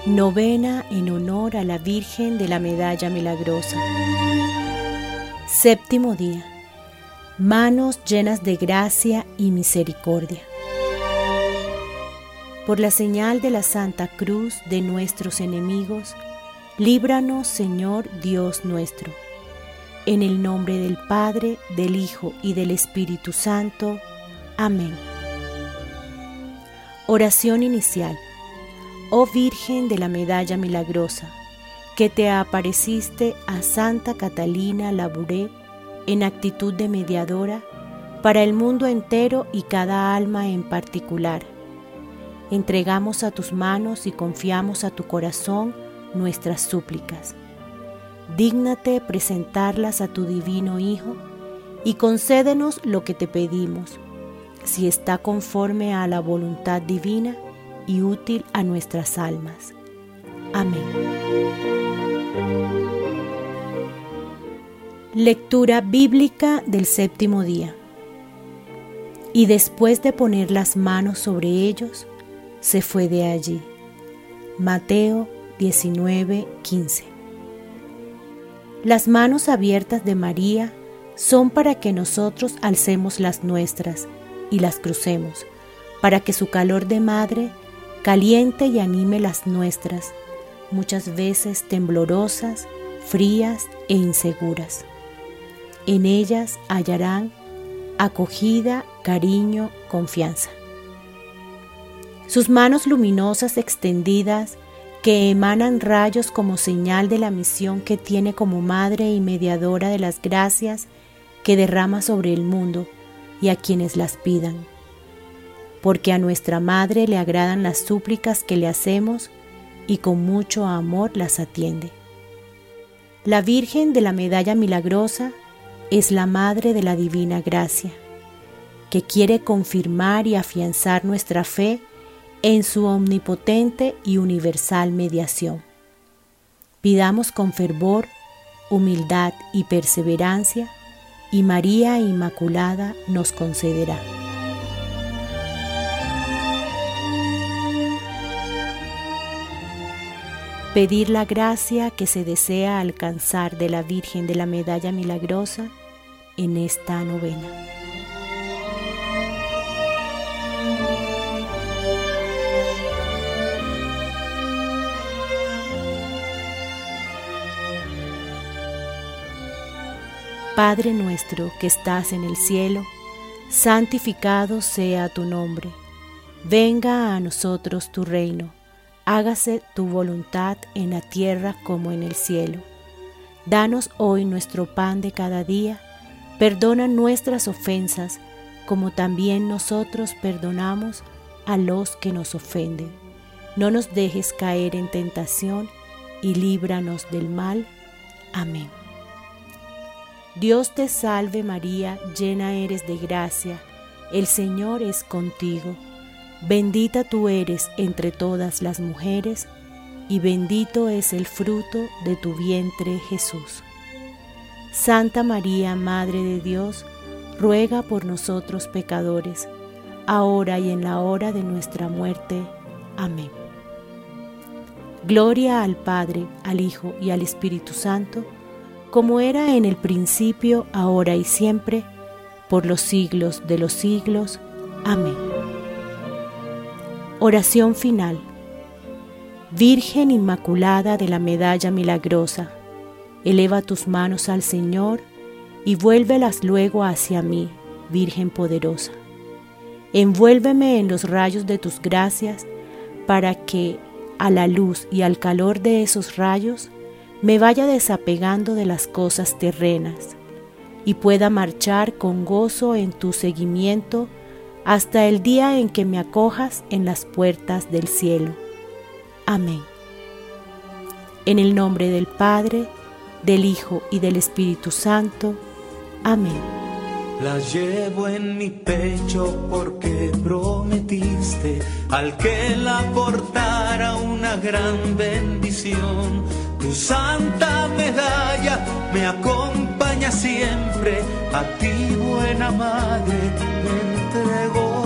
Novena en honor a la Virgen de la Medalla Milagrosa. Séptimo día. Manos llenas de gracia y misericordia. Por la señal de la Santa Cruz de nuestros enemigos, líbranos, Señor Dios nuestro. En el nombre del Padre, del Hijo y del Espíritu Santo. Amén. Oración inicial. Oh Virgen de la Medalla Milagrosa, que te apareciste a Santa Catalina Labouré en actitud de mediadora para el mundo entero y cada alma en particular. Entregamos a tus manos y confiamos a tu corazón nuestras súplicas. Dígnate presentarlas a tu divino Hijo y concédenos lo que te pedimos, si está conforme a la voluntad divina y útil a nuestras almas. Amén. Lectura bíblica del séptimo día. Y después de poner las manos sobre ellos, se fue de allí. Mateo 19:15. Las manos abiertas de María son para que nosotros alcemos las nuestras y las crucemos, para que su calor de madre caliente y anime las nuestras, muchas veces temblorosas, frías e inseguras. En ellas hallarán acogida, cariño, confianza. Sus manos luminosas extendidas que emanan rayos como señal de la misión que tiene como madre y mediadora de las gracias que derrama sobre el mundo y a quienes las pidan. Porque a nuestra Madre le agradan las súplicas que le hacemos y con mucho amor las atiende. La Virgen de la Medalla Milagrosa es la Madre de la Divina Gracia, que quiere confirmar y afianzar nuestra fe en su omnipotente y universal mediación. Pidamos con fervor, humildad y perseverancia, y María Inmaculada nos concederá. Pedir la gracia que se desea alcanzar de la Virgen de la Medalla Milagrosa en esta novena. Padre nuestro que estás en el cielo, santificado sea tu nombre. Venga a nosotros tu reino. Hágase tu voluntad en la tierra como en el cielo. Danos hoy nuestro pan de cada día. Perdona nuestras ofensas, como también nosotros perdonamos a los que nos ofenden. No nos dejes caer en tentación y líbranos del mal. Amén. Dios te salve María, llena eres de gracia. El Señor es contigo. Bendita tú eres entre todas las mujeres, y bendito es el fruto de tu vientre, Jesús. Santa María, Madre de Dios, ruega por nosotros pecadores, ahora y en la hora de nuestra muerte. Amén. Gloria al Padre, al Hijo y al Espíritu Santo, como era en el principio, ahora y siempre, por los siglos de los siglos. Amén. Oración final. Virgen Inmaculada de la Medalla Milagrosa, eleva tus manos al Señor y vuélvelas luego hacia mí, Virgen poderosa. Envuélveme en los rayos de tus gracias, para que, a la luz y al calor de esos rayos, me vaya desapegando de las cosas terrenas y pueda marchar con gozo en tu seguimiento hasta el día en que me acojas en las puertas del cielo. Amén. En el nombre del Padre, del Hijo y del Espíritu Santo. Amén. La llevo en mi pecho porque prometiste al que la portara una gran bendición. Tu santa medalla me acompaña siempre, a ti buena madre me entrego.